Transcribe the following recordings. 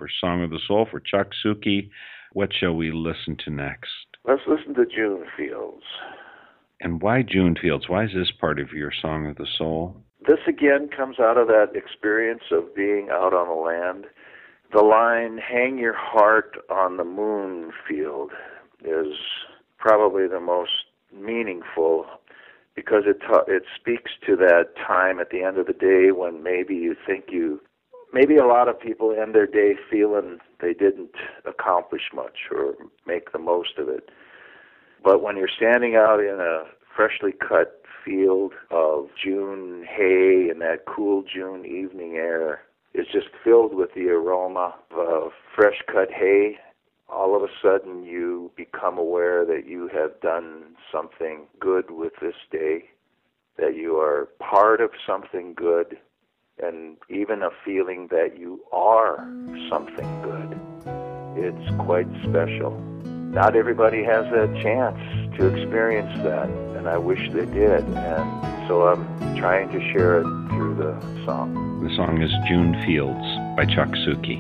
for Song of the Soul for Chuck Suki. What shall we listen to next? Let's listen to June Fields. And why June Fields? Why is this part of your Song of the Soul? This again comes out of that experience of being out on the land. The line, "Hang your heart on the moon field," is probably the most meaningful because it speaks to that time at the end of the day when maybe a lot of people end their day feeling they didn't accomplish much or make the most of it. But when you're standing out in a freshly cut field of June hay and that cool June evening air is just filled with the aroma of fresh cut hay, all of a sudden you become aware that you have done something good with this day, that you are part of something good, and even a feeling that you are something good. It's quite special. Not everybody has that chance to experience that, and I wish they did, and so I'm trying to share it through the song. The song is June Fields by Chuck Suki.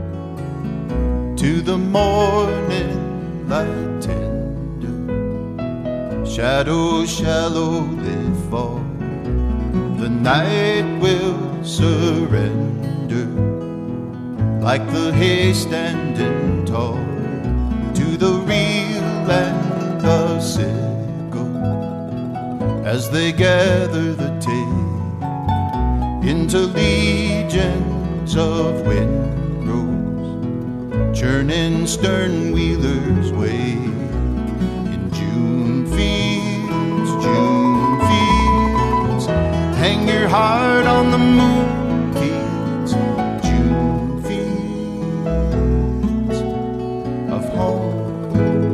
To the morning light tender, shadows shallowly fall. The night will surrender like the hay standing tall to the reel and the sickle as they gather the tape into legions of windrows churning stern wheelers' way. In June fields, hang your heart on the moon fields, June fields of home.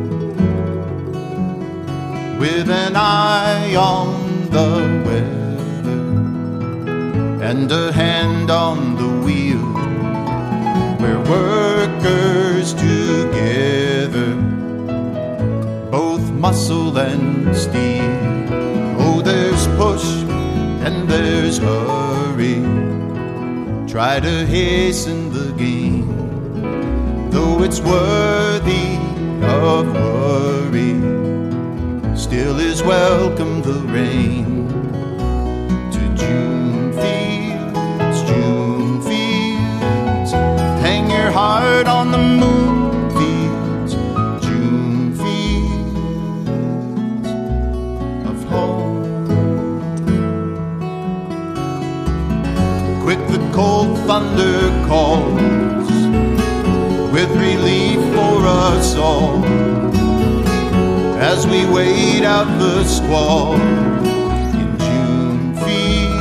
With an eye on the weather and a hand on the wheel, where workers together, both muscle and steel. Oh, there's push and there's hurry, try to hasten the game, though it's worthy of worry, still is welcome the rain. To June fields, hang your heart on the moon fields, June fields of home. Quick the cold thunder calls, with relief for us all, as we wait out the squall in June fields.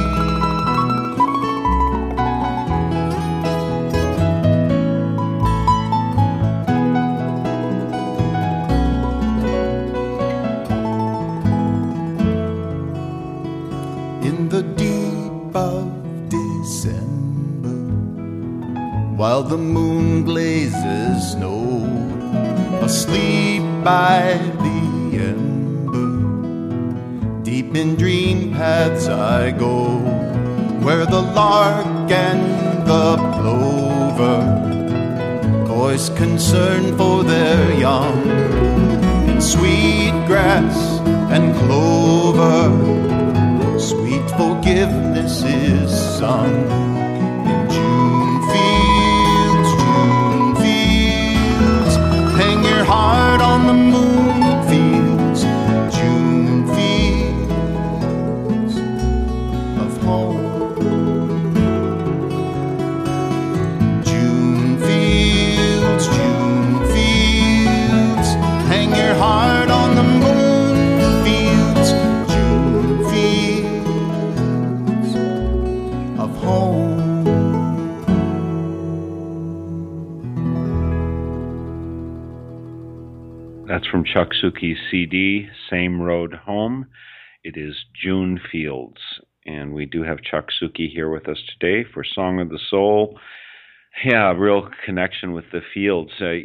In the deep of December, while the moon glazes snow, asleep by the ember, deep in dream paths I go, where the lark and the plover voice concern for their young, in sweet grass and clover, sweet forgiveness is sung. In June fields, hang your heart on the moon fields, June fields of home. June fields, hang your heart on the moon fields, June fields of home. That's from Chuck Suki's CD, Same Road Home. It is June Fields. And we do have Chuck Suki here with us today for Song of the Soul. Yeah, real connection with the fields.